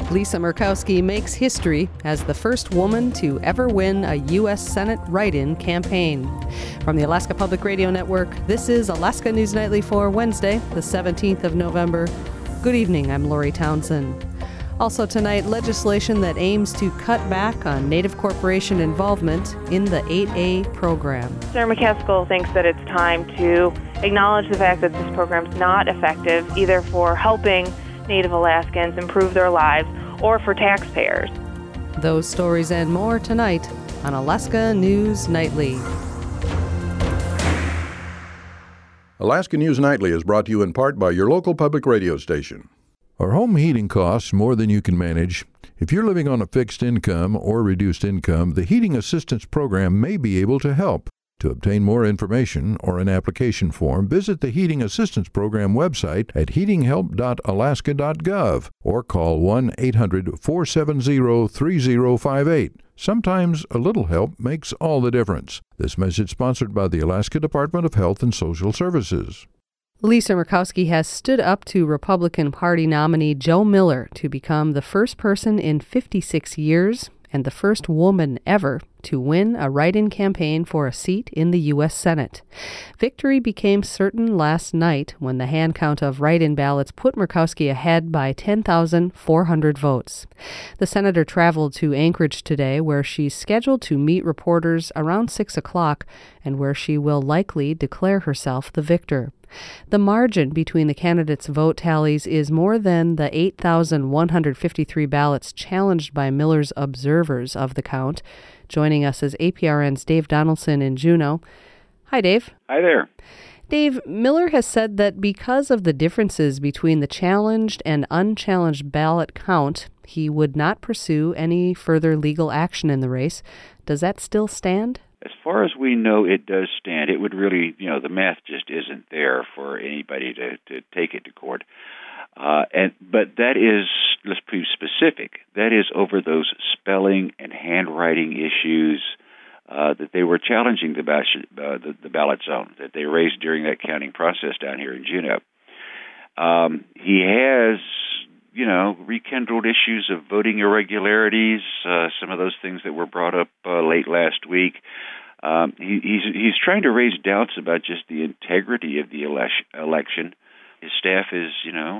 Lisa Murkowski makes history as the first woman to ever win a U.S. Senate write-in campaign. From the Alaska Public Radio Network, this is Alaska News Nightly for Wednesday, the 17th of November. Good evening, I'm Lori Townsend. Also tonight, legislation that aims to cut back on Native corporation involvement in the 8A program. Senator McCaskill thinks that it's time to acknowledge the fact that this program's not effective either for helping Native Alaskans improve their lives or for taxpayers. Those stories and more tonight on Alaska News Nightly. Alaska News Nightly is brought to you in part by your local public radio station. Are home heating costs more than you can manage? If you're living on a fixed income or reduced income, the Heating Assistance Program may be able to help. To obtain more information or an application form, visit the Heating Assistance Program website at heatinghelp.alaska.gov or call 1-800-470-3058. Sometimes a little help makes all the difference. This message sponsored by the Alaska Department of Health and Social Services. Lisa Murkowski has stood up to Republican Party nominee Joe Miller to become the first person in 56 years and the first woman ever to win a write-in campaign for a seat in the U.S. Senate. Victory became certain last night when the hand count of write-in ballots put Murkowski ahead by 10,400 votes. The senator traveled to Anchorage today, where she's scheduled to meet reporters around 6 o'clock and where she will likely declare herself the victor. The margin between the candidates' vote tallies is more than the 8,153 ballots challenged by Miller's observers of the count. Joining us is APRN's Dave Donaldson in Juneau. Hi, Dave. Hi there. Dave, Miller has said that because of the differences between the challenged and unchallenged ballot count, he would not pursue any further legal action in the race. Does that still stand? As far as we know, it does stand. It would really, the math just isn't there for anybody to take it to court. But that is, let's be specific, that is over those spelling and handwriting issues that they were challenging the ballot zone, that they raised during that counting process down here in Juneau. He has, rekindled issues of voting irregularities, some of those things that were brought up late last week. He's trying to raise doubts about just the integrity of the election. His staff is,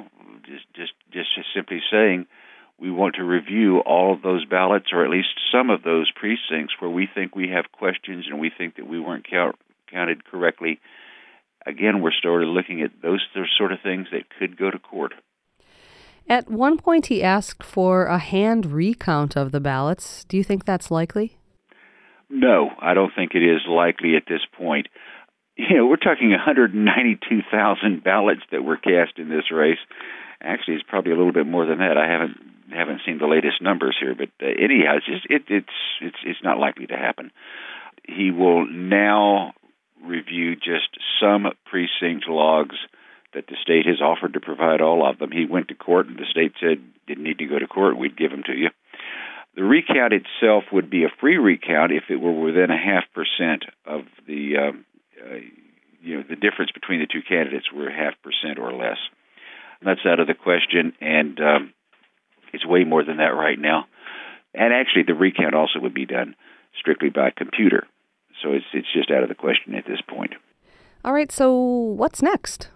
just simply saying, we want to review all of those ballots, or at least some of those precincts where we think we have questions and we think that we weren't counted correctly. Again, we're sort of looking at those sort of things that could go to court. At one point, he asked for a hand recount of the ballots. Do you think that's likely? No, I don't think it is likely at this point. We're talking 192,000 ballots that were cast in this race. Actually, it's probably a little bit more than that. I haven't seen the latest numbers here, but anyhow, it's not likely to happen. He will now review just some precinct logs that the state has offered to provide all of them. He went to court, and the state said didn't need to go to court. We'd give them to you. The recount itself would be a free recount if it were within 0.5% of the difference between the two candidates were 0.5% or less. That's out of the question, and it's way more than that right now. And actually, the recount also would be done strictly by computer, so it's just out of the question at this point. All right, so what's next?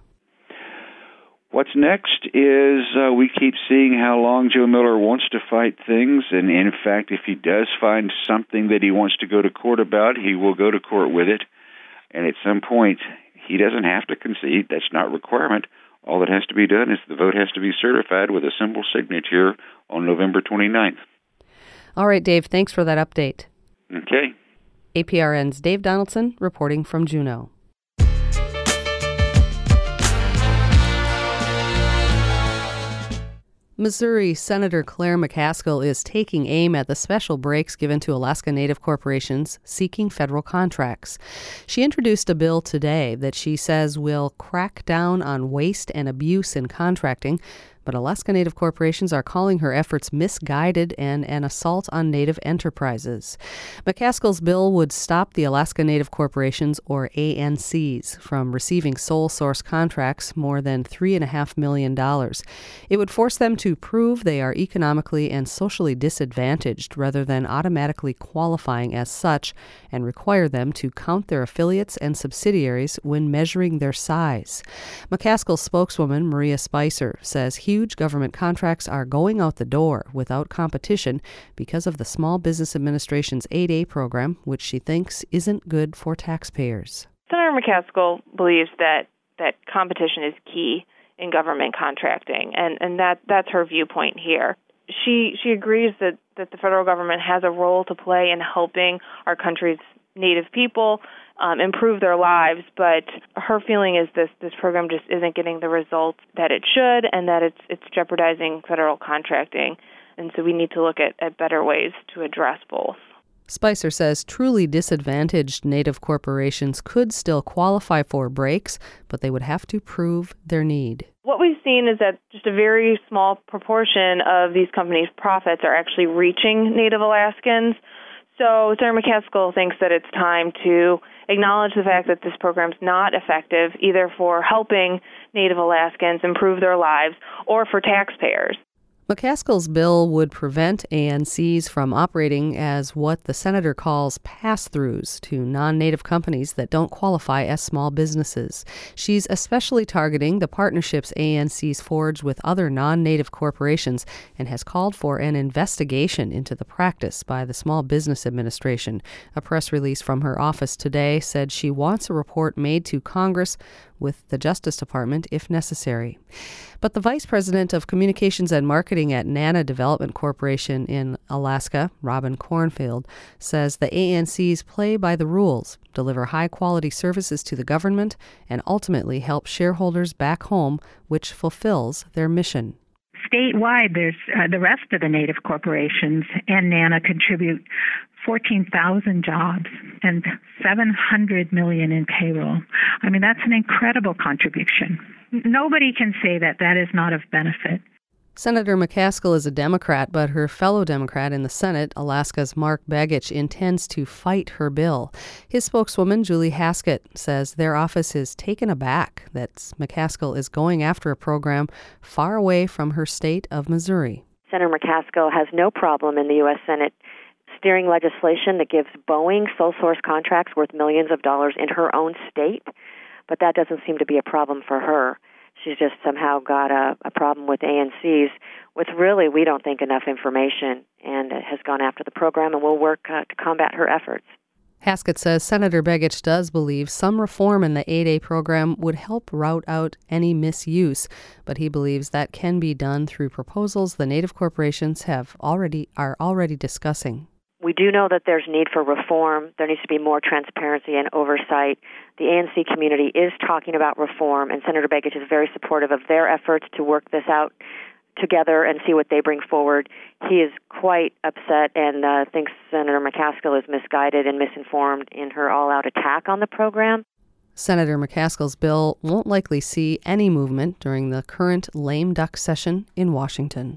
What's next is we keep seeing how long Joe Miller wants to fight things, and in fact, if he does find something that he wants to go to court about, he will go to court with it, and at some point, he doesn't have to concede. That's not a requirement. All that has to be done is the vote has to be certified with a simple signature on November 29th. All right, Dave, thanks for that update. Okay. APRN's Dave Donaldson reporting from Juneau. Missouri Senator Claire McCaskill is taking aim at the special breaks given to Alaska Native corporations seeking federal contracts. She introduced a bill today that she says will crack down on waste and abuse in contracting. but Alaska Native corporations are calling her efforts misguided and an assault on Native enterprises. McCaskill's bill would stop the Alaska Native Corporations, or ANCs, from receiving sole source contracts more than $3.5 million. It would force them to prove they are economically and socially disadvantaged rather than automatically qualifying as such, and require them to count their affiliates and subsidiaries when measuring their size. McCaskill's spokeswoman, Maria Spicer, says huge government contracts are going out the door without competition because of the Small Business Administration's 8A program, which she thinks isn't good for taxpayers. Senator McCaskill believes that competition is key in government contracting, and that's her viewpoint here. She agrees that the federal government has a role to play in helping our country's Native people improve their lives, but her feeling is this program just isn't getting the results that it should, and that it's jeopardizing federal contracting. And so we need to look at better ways to address both. Spicer says truly disadvantaged Native corporations could still qualify for breaks, but they would have to prove their need. What we've seen is that just a very small proportion of these companies' profits are actually reaching Native Alaskans. So Senator McCaskill thinks that it's time to acknowledge the fact that this program's not effective either for helping Native Alaskans improve their lives or for taxpayers. McCaskill's bill would prevent ANCs from operating as what the senator calls pass-throughs to non-Native companies that don't qualify as small businesses. She's especially targeting the partnerships ANCs forge with other non-Native corporations and has called for an investigation into the practice by the Small Business Administration. A press release from her office today said she wants a report made to Congress with the Justice Department if necessary. But the Vice President of Communications and Marketing at NANA Development Corporation in Alaska, Robin Cornfield, says the ANCs play by the rules, deliver high-quality services to the government, and ultimately help shareholders back home, which fulfills their mission. Statewide, there's the rest of the Native corporations and NANA contribute 14,000 jobs and $700 million in payroll. I mean, that's an incredible contribution. Nobody can say that is not of benefit. Senator McCaskill is a Democrat, but her fellow Democrat in the Senate, Alaska's Mark Begich, intends to fight her bill. His spokeswoman, Julie Haskett, says their office is taken aback that McCaskill is going after a program far away from her state of Missouri. Senator McCaskill has no problem in the U.S. Senate steering legislation that gives Boeing sole source contracts worth millions of dollars in her own state, but that doesn't seem to be a problem for her. She's just somehow got a problem with ANCs with really, we don't think, enough information, and has gone after the program and will work to combat her efforts. Haskett says Senator Begich does believe some reform in the 8A program would help root out any misuse, but he believes that can be done through proposals the Native corporations are already discussing. We do know that there's need for reform. There needs to be more transparency and oversight. The ANC community is talking about reform, and Senator Begich is very supportive of their efforts to work this out together and see what they bring forward. He is quite upset and thinks Senator McCaskill is misguided and misinformed in her all-out attack on the program. Senator McCaskill's bill won't likely see any movement during the current lame duck session in Washington.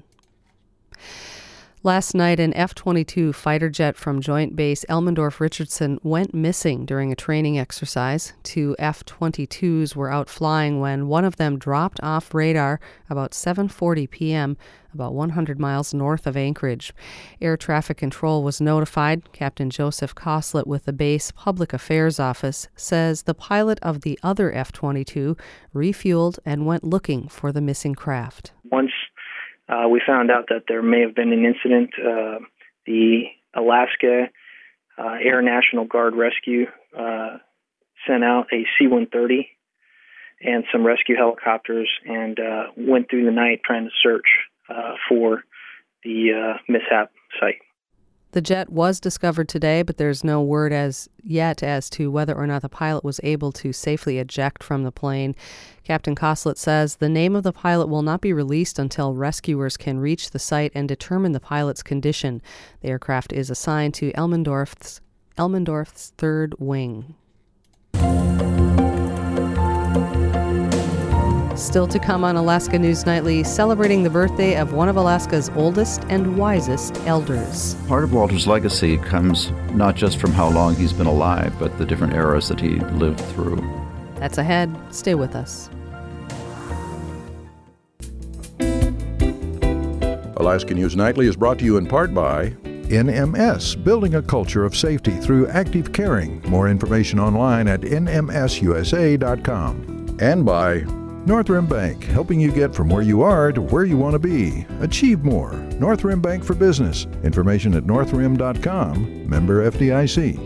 Last night, an F-22 fighter jet from Joint Base Elmendorf-Richardson went missing during a training exercise. 2 F-22s were out flying when one of them dropped off radar about 7:40 p.m., about 100 miles north of Anchorage. Air Traffic Control was notified. Captain Joseph Coslett with the base Public Affairs Office says the pilot of the other F-22 refueled and went looking for the missing craft. Once we found out that there may have been an incident, the Alaska Air National Guard Rescue sent out a C-130 and some rescue helicopters and went through the night trying to search for the mishap site. The jet was discovered today, but there's no word as yet as to whether or not the pilot was able to safely eject from the plane. Captain Coslett says the name of the pilot will not be released until rescuers can reach the site and determine the pilot's condition. The aircraft is assigned to Elmendorf's 3rd Wing. Still to come on Alaska News Nightly, celebrating the birthday of one of Alaska's oldest and wisest elders. Part of Walter's legacy comes not just from how long he's been alive, but the different eras that he lived through. That's ahead. Stay with us. Alaska News Nightly is brought to you in part by NMS, building a culture of safety through active caring. More information online at nmsusa.com. and by North Rim Bank, helping you get from where you are to where you want to be. Achieve more. North Rim Bank for Business. Information at northrim.com. Member FDIC.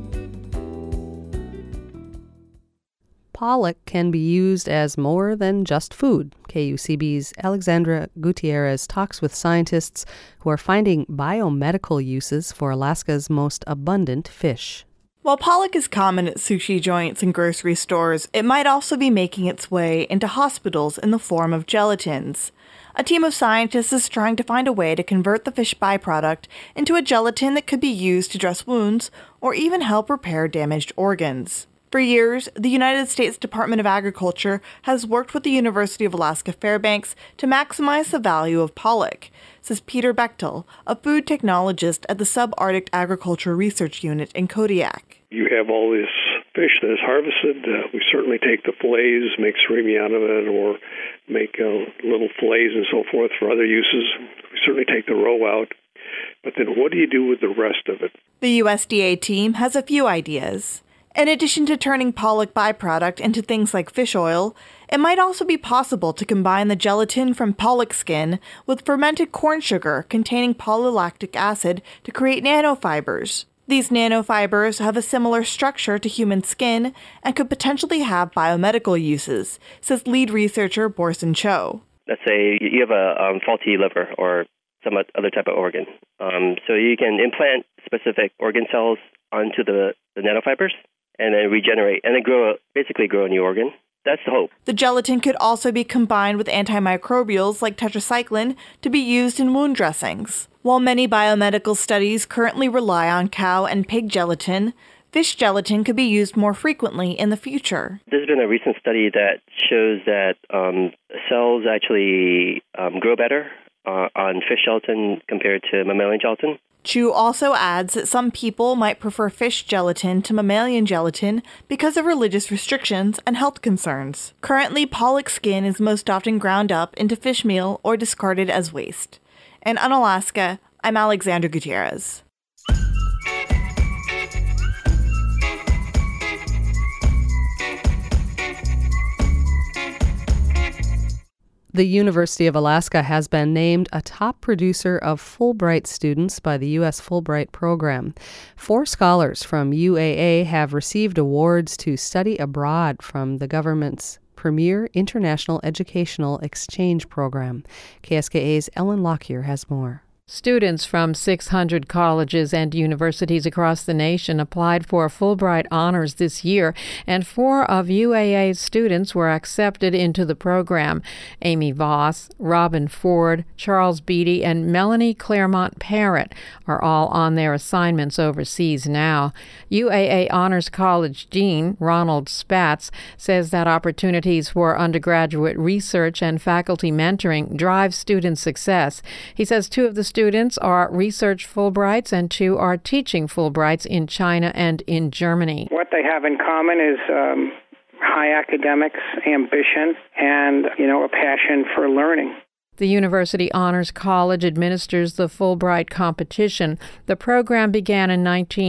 Pollock can be used as more than just food. KUCB's Alexandra Gutierrez talks with scientists who are finding biomedical uses for Alaska's most abundant fish. While pollock is common at sushi joints and grocery stores, it might also be making its way into hospitals in the form of gelatins. A team of scientists is trying to find a way to convert the fish byproduct into a gelatin that could be used to dress wounds or even help repair damaged organs. For years, the United States Department of Agriculture has worked with the University of Alaska Fairbanks to maximize the value of pollock, says Peter Bechtel, a food technologist at the Subarctic Agriculture Research Unit in Kodiak. You have all this fish that is harvested. We certainly take the fillets, make surimi out of it, or make little fillets and so forth for other uses. We certainly take the roe out. But then what do you do with the rest of it? The USDA team has a few ideas. In addition to turning pollock byproduct into things like fish oil, it might also be possible to combine the gelatin from pollock skin with fermented corn sugar containing polylactic acid to create nanofibers. These nanofibers have a similar structure to human skin and could potentially have biomedical uses, says lead researcher Borson Cho. Let's say you have a faulty liver or some other type of organ. So you can implant specific organ cells onto the nanofibers and then regenerate and then basically grow a new organ. That's the hope. The gelatin could also be combined with antimicrobials like tetracycline to be used in wound dressings. While many biomedical studies currently rely on cow and pig gelatin, fish gelatin could be used more frequently in the future. There's been a recent study that shows that cells actually grow better on fish gelatin compared to mammalian gelatin. Chu also adds that some people might prefer fish gelatin to mammalian gelatin because of religious restrictions and health concerns. Currently, pollock skin is most often ground up into fish meal or discarded as waste. And on Alaska, I'm Alexandra Gutierrez. The University of Alaska has been named a top producer of Fulbright students by the U.S. Fulbright program. 4 scholars from UAA have received awards to study abroad from the government's premier international educational exchange program. KSKA's Ellen Lockyer has more. Students from 600 colleges and universities across the nation applied for Fulbright honors this year, and 4 of UAA's students were accepted into the program. Amy Voss, Robin Ford, Charles Beatty, and Melanie Claremont Parrott are all on their assignments overseas now. UAA Honors College Dean Ronald Spatz says that opportunities for undergraduate research and faculty mentoring drive student success. He says 2 of the students are research Fulbrights and 2 are teaching Fulbrights in China and in Germany. What they have in common is high academics, ambition, and, a passion for learning. The University Honors College administers the Fulbright competition. The program began in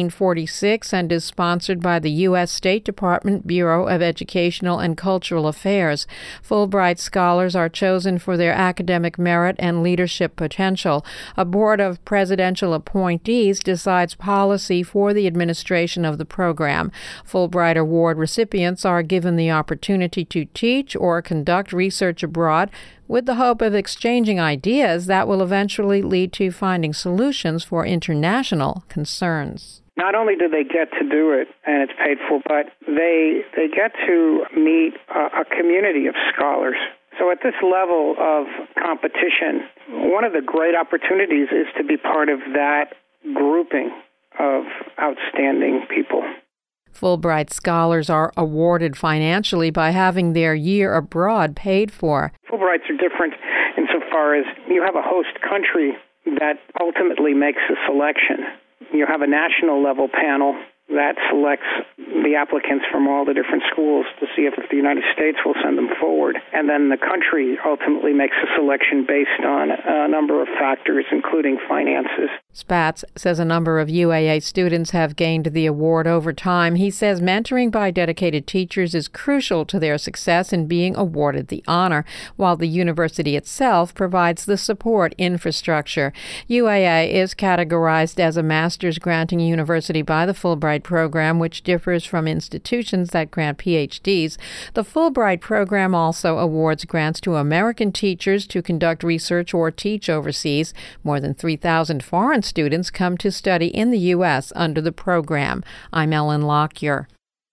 1946 and is sponsored by the U.S. State Department Bureau of Educational and Cultural Affairs. Fulbright scholars are chosen for their academic merit and leadership potential. A board of presidential appointees decides policy for the administration of the program. Fulbright Award recipients are given the opportunity to teach or conduct research abroad with the hope of exchanging ideas that will eventually lead to finding solutions for international concerns. Not only do they get to do it, and it's paid for, but they get to meet a community of scholars. So at this level of competition, one of the great opportunities is to be part of that grouping of outstanding people. Fulbright scholars are awarded financially by having their year abroad paid for. Fulbrights are different insofar as you have a host country that ultimately makes the selection. You have a national level panel that selects the applicants from all the different schools to see if the United States will send them forward. And then the country ultimately makes a selection based on a number of factors, including finances. Spatz says a number of UAA students have gained the award over time. He says mentoring by dedicated teachers is crucial to their success in being awarded the honor, while the university itself provides the support infrastructure. UAA is categorized as a master's granting university by the Fulbright program, which differs from institutions that grant PhDs. The Fulbright program also awards grants to American teachers to conduct research or teach overseas. More than 3,000 foreign students come to study in the U.S. under the program. I'm Ellen Lockyer.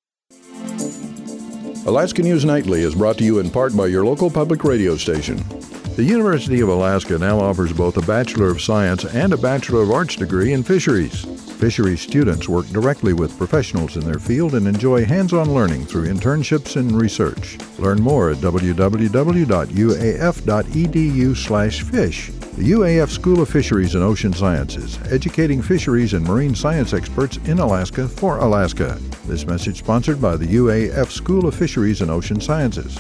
Alaska News Nightly is brought to you in part by your local public radio station. The University of Alaska now offers both a Bachelor of Science and a Bachelor of Arts degree in fisheries. Fisheries students work directly with professionals in their field and enjoy hands-on learning through internships and research. Learn more at www.uaf.edu/fish. The UAF School of Fisheries and Ocean Sciences, educating fisheries and marine science experts in Alaska for Alaska. This message sponsored by the UAF School of Fisheries and Ocean Sciences.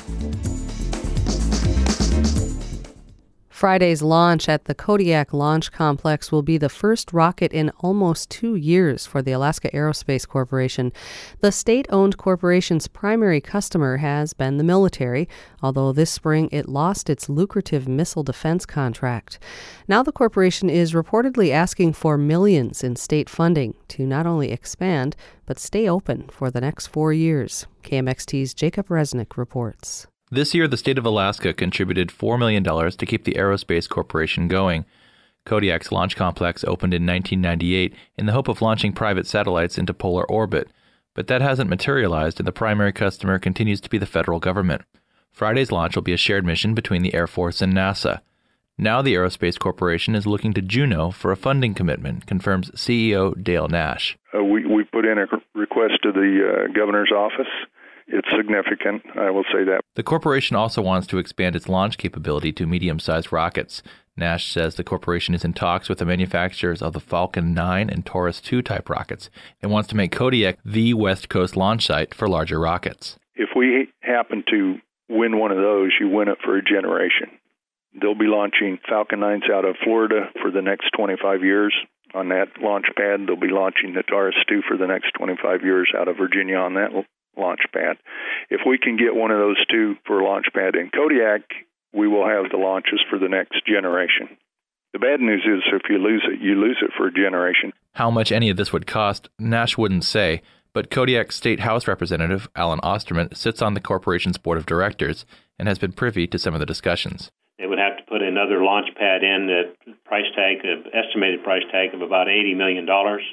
Friday's launch at the Kodiak Launch Complex will be the first rocket in almost 2 years for the Alaska Aerospace Corporation. The state-owned corporation's primary customer has been the military, although this spring it lost its lucrative missile defense contract. Now the corporation is reportedly asking for millions in state funding to not only expand, but stay open for the next 4 years. KMXT's Jacob Resnick reports. This year, the state of Alaska contributed $4 million to keep the Aerospace Corporation going. Kodiak's launch complex opened in 1998 in the hope of launching private satellites into polar orbit, but that hasn't materialized and the primary customer continues to be the federal government. Friday's launch will be a shared mission between the Air Force and NASA. Now the Aerospace Corporation is looking to Juneau for a funding commitment, confirms CEO Dale Nash. We put in a request to the governor's office. It's significant, I will say that. The corporation also wants to expand its launch capability to medium-sized rockets. Nash says the corporation is in talks with the manufacturers of the Falcon 9 and Taurus 2 type rockets and wants to make Kodiak the West Coast launch site for larger rockets. If we happen to win one of those, you win it for a generation. They'll be launching Falcon 9s out of Florida for the next 25 years. On that launch pad, they'll be launching the Taurus 2 for the next 25 years out of Virginia on that launch pad. If we can get one of those two for a launch pad in Kodiak, we will have the launches for the next generation. The bad news is if you lose it for a generation. How much any of this would cost, Nash wouldn't say, but Kodiak State House Representative Alan Osterman sits on the corporation's board of directors and has been privy to some of the discussions. They would have to put another launch pad in, the estimated price tag of about $80 million.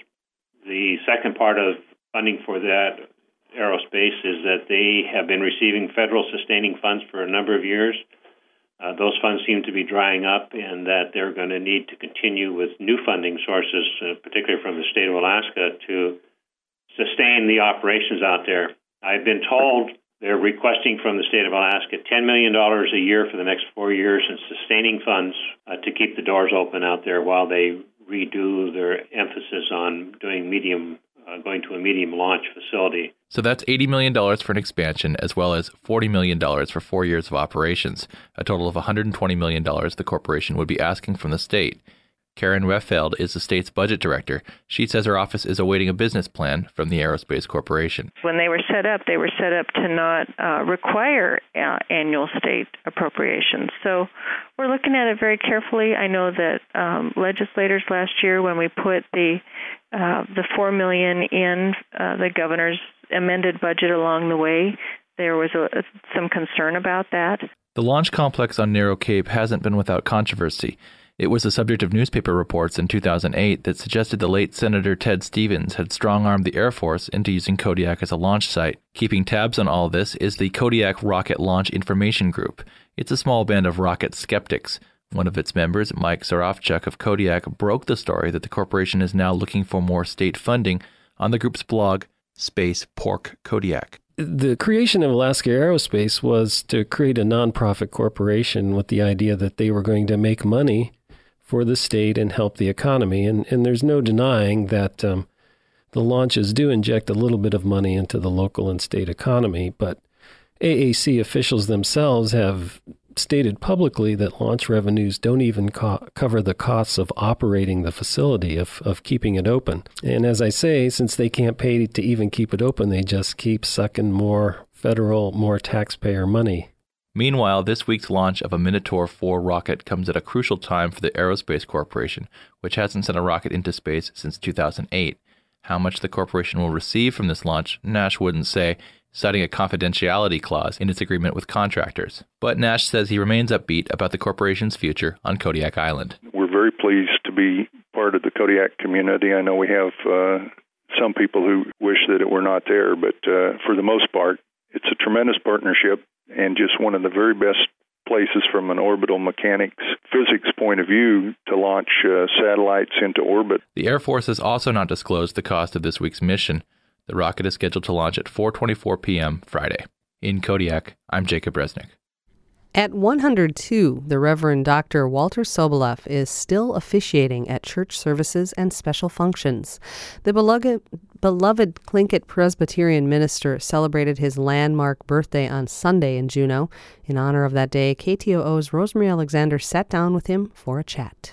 The second part of funding for that aerospace is that they have been receiving federal sustaining funds for a number of years. Those funds seem to be drying up, and that they're going to need to continue with new funding sources, particularly from the state of Alaska, to sustain the operations out there. I've been told they're requesting from the state of Alaska $10 million a year for the next 4 years in sustaining funds to keep the doors open out there while they redo their emphasis on going to a medium launch facility. So that's $80 million for an expansion, as well as $40 million for 4 years of operations, a total of $120 million the corporation would be asking from the state. Karen Reffeld is the state's budget director. She says her office is awaiting a business plan from the Aerospace Corporation. When they were set up to not require annual state appropriations. So we're looking at it very carefully. I know that legislators last year, when we put the $4 million in the governor's amended budget along the way, there was some concern about that. The launch complex on Narrow Cape hasn't been without controversy. It was the subject of newspaper reports in 2008 that suggested the late Senator Ted Stevens had strong-armed the Air Force into using Kodiak as a launch site. Keeping tabs on all this is the Kodiak Rocket Launch Information Group. It's a small band of rocket skeptics. One of its members, Mike Zarofchuk of Kodiak, broke the story that the corporation is now looking for more state funding on the group's blog, Space Pork Kodiak. The creation of Alaska Aerospace was to create a nonprofit corporation with the idea that they were going to make money for the state and help the economy. And there's no denying that the launches do inject a little bit of money into the local and state economy. But AAC officials themselves have stated publicly that launch revenues don't even cover the costs of operating the facility, of keeping it open. And as I say, since they can't pay to even keep it open, they just keep sucking more federal, more taxpayer money. Meanwhile, this week's launch of a Minotaur 4 rocket comes at a crucial time for the Aerospace Corporation, which hasn't sent a rocket into space since 2008. How much the corporation will receive from this launch, Nash wouldn't say, citing a confidentiality clause in its agreement with contractors. But Nash says he remains upbeat about the corporation's future on Kodiak Island. We're very pleased to be part of the Kodiak community. I know we have some people who wish that it were not there, but for the most part, it's a tremendous partnership and just one of the very best places from an orbital mechanics physics point of view to launch satellites into orbit. The Air Force has also not disclosed the cost of this week's mission. The rocket is scheduled to launch at 4:24 p.m. Friday. In Kodiak, I'm Jacob Resnick. At 102, the Reverend Dr. Walter Soboleff is still officiating at church services and special functions. The beloved Tlingit Presbyterian minister celebrated his landmark birthday on Sunday in Juneau. In honor of that day, KTOO's Rosemary Alexander sat down with him for a chat.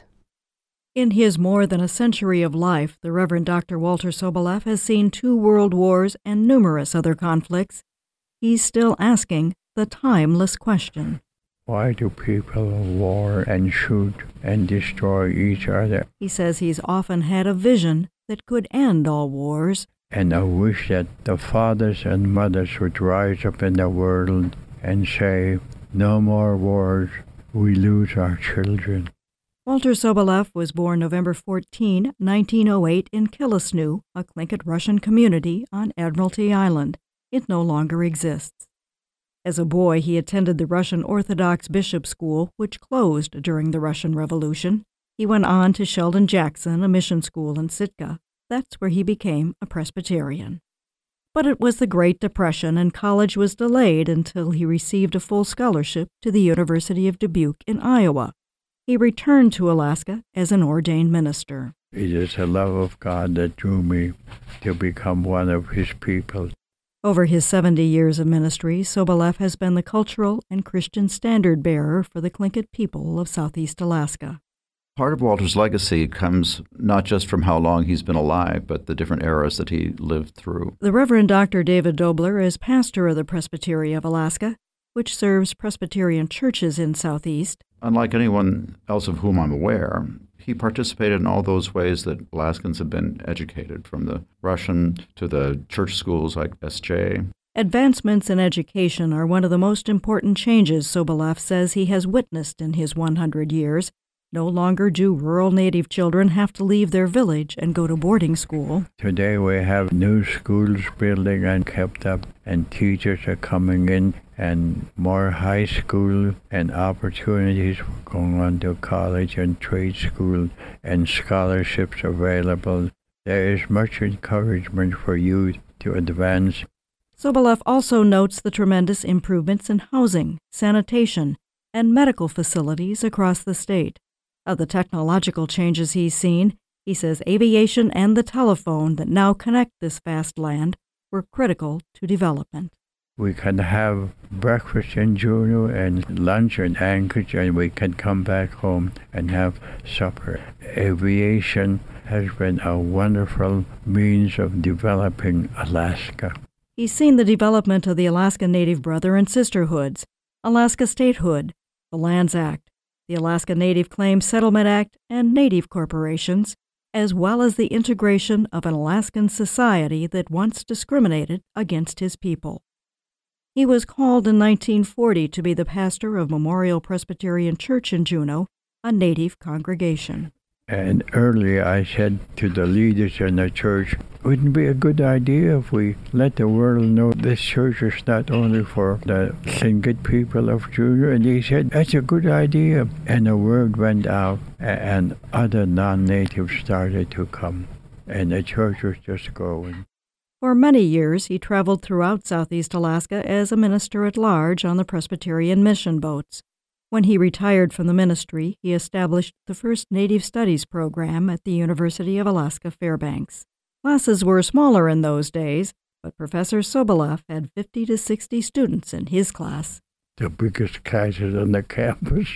In his more than a century of life, the Reverend Dr. Walter Soboleff has seen 2 world wars and numerous other conflicts. He's still asking the timeless question. Why do people war and shoot and destroy each other? He says he's often had a vision that could end all wars. And I wish that the fathers and mothers would rise up in the world and say, no more wars, we lose our children. Walter Soboleff was born November 14, 1908 in Killisnoo, a Tlingit Russian community on Admiralty Island. It no longer exists. As a boy, he attended the Russian Orthodox Bishop School, which closed during the Russian Revolution. He went on to Sheldon Jackson, a mission school in Sitka. That's where he became a Presbyterian. But it was the Great Depression, and college was delayed until he received a full scholarship to the University of Dubuque in Iowa. He returned to Alaska as an ordained minister. It is the love of God that drew me to become one of His people. Over his 70 years of ministry, Soboleff has been the cultural and Christian standard bearer for the Tlingit people of Southeast Alaska. Part of Walter's legacy comes not just from how long he's been alive, but the different eras that he lived through. The Reverend Dr. David Dobler is pastor of the Presbytery of Alaska, which serves Presbyterian churches in Southeast. Unlike anyone else of whom I'm aware, he participated in all those ways that Alaskans have been educated, from the Russian to the church schools like SJ. Advancements in education are one of the most important changes Soboleff says he has witnessed in his 100 years. No longer do rural Native children have to leave their village and go to boarding school. Today we have new schools building and kept up, and teachers are coming in, and more high school and opportunities for going on to college and trade school, and scholarships available. There is much encouragement for youth to advance. Soboleff also notes the tremendous improvements in housing, sanitation, and medical facilities across the state. Of the technological changes he's seen, he says aviation and the telephone that now connect this vast land were critical to development. We can have breakfast in Juneau and lunch in Anchorage, and we can come back home and have supper. Aviation has been a wonderful means of developing Alaska. He's seen the development of the Alaska Native Brother and Sisterhoods, Alaska Statehood, the Lands Act, the Alaska Native Claims Settlement Act, and Native corporations, as well as the integration of an Alaskan society that once discriminated against his people. He was called in 1940 to be the pastor of Memorial Presbyterian Church in Juneau, a Native congregation. And earlier I said to the leaders in the church, wouldn't it be a good idea if we let the world know this church is not only for the Tlingit people of Juneau? And he said, that's a good idea. And the word went out, and other non-natives started to come. And the church was just growing. For many years, he traveled throughout southeast Alaska as a minister at large on the Presbyterian mission boats. When he retired from the ministry, he established the first Native Studies program at the University of Alaska Fairbanks. Classes were smaller in those days, but Professor Soboleff had 50 to 60 students in his class. The biggest classes on the campus.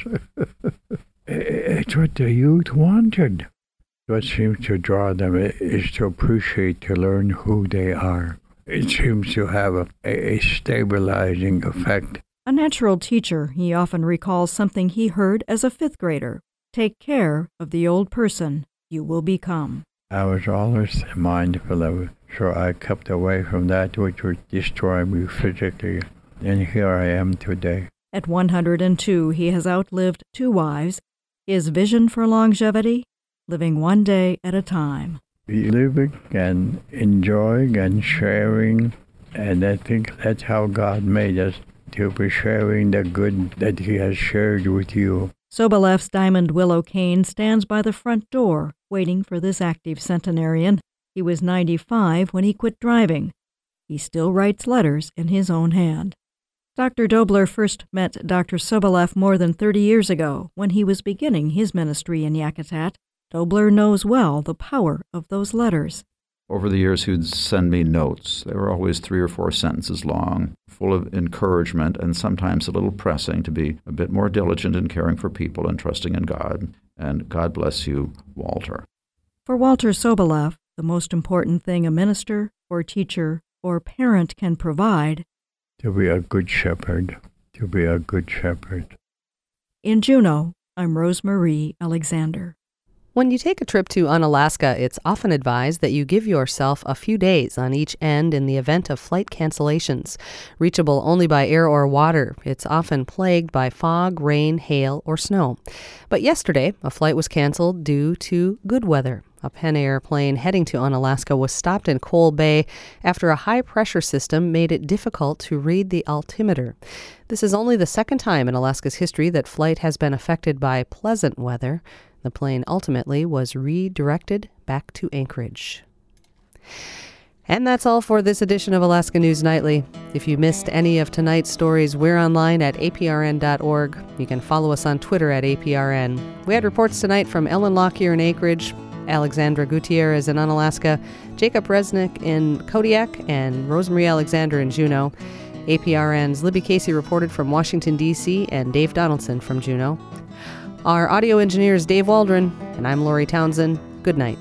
It's what the youth wanted. What seems to draw them is to appreciate, to learn who they are. It seems to have a stabilizing effect. A natural teacher, he often recalls something he heard as a fifth grader. Take care of the old person you will become. I was always mindful of it, so I kept away from that which would destroy me physically. And here I am today. At 102, he has outlived 2 wives. His vision for longevity? Living one day at a time. Living and enjoying and sharing, and I think that's how God made us, to be sharing the good that He has shared with you. Soboleff's diamond willow cane stands by the front door, waiting for this active centenarian. He was 95 when he quit driving. He still writes letters in his own hand. Dr. Dobler first met Dr. Soboleff more than 30 years ago when he was beginning his ministry in Yakutat. Dobler knows well the power of those letters. Over the years, he would send me notes. They were always 3 or 4 sentences long, full of encouragement and sometimes a little pressing to be a bit more diligent in caring for people and trusting in God. And God bless you, Walter. For Walter Soboleff, the most important thing a minister or teacher or parent can provide: to be a good shepherd, to be a good shepherd. In Juneau, I'm Rosemarie Alexander. When you take a trip to Unalaska, it's often advised that you give yourself a few days on each end in the event of flight cancellations. Reachable only by air or water, it's often plagued by fog, rain, hail, or snow. But yesterday, a flight was canceled due to good weather. A Penn Air plane heading to Unalaska was stopped in Coal Bay after a high-pressure system made it difficult to read the altimeter. This is only the second time in Alaska's history that flight has been affected by pleasant weather. The plane ultimately was redirected back to Anchorage. And that's all for this edition of Alaska News Nightly. If you missed any of tonight's stories, we're online at aprn.org. You can follow us on Twitter at APRN. We had reports tonight from Ellen Lockyer in Anchorage, Alexandra Gutierrez in Unalaska, Jacob Resnick in Kodiak, and Rosemarie Alexander in Juneau. APRN's Libby Casey reported from Washington, D.C., and Dave Donaldson from Juneau. Our audio engineer is Dave Waldron, and I'm Lori Townsend. Good night.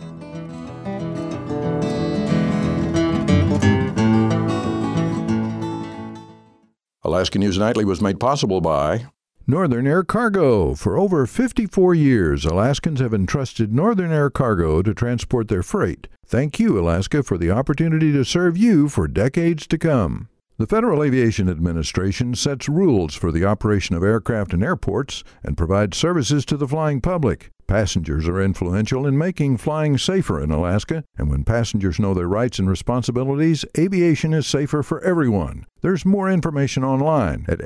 Alaska News Nightly was made possible by Northern Air Cargo. For over 54 years, Alaskans have entrusted Northern Air Cargo to transport their freight. Thank you, Alaska, for the opportunity to serve you for decades to come. The Federal Aviation Administration sets rules for the operation of aircraft and airports and provides services to the flying public. Passengers are influential in making flying safer in Alaska, and when passengers know their rights and responsibilities, aviation is safer for everyone. There's more information online at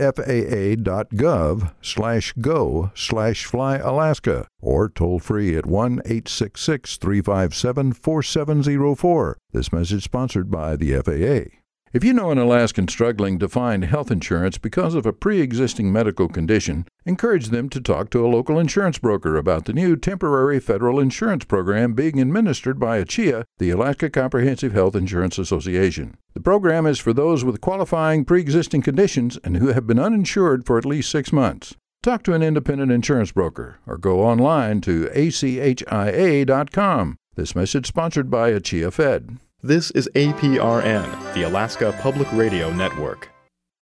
faa.gov/go/flyalaska or toll free at 1-866-357-4704. This message sponsored by the FAA. If you know an Alaskan struggling to find health insurance because of a pre-existing medical condition, encourage them to talk to a local insurance broker about the new temporary federal insurance program being administered by ACHIA, the Alaska Comprehensive Health Insurance Association. The program is for those with qualifying pre-existing conditions and who have been uninsured for at least 6 months. Talk to an independent insurance broker or go online to achia.com. This message sponsored by ACHIA Fed. This is APRN, the Alaska Public Radio Network.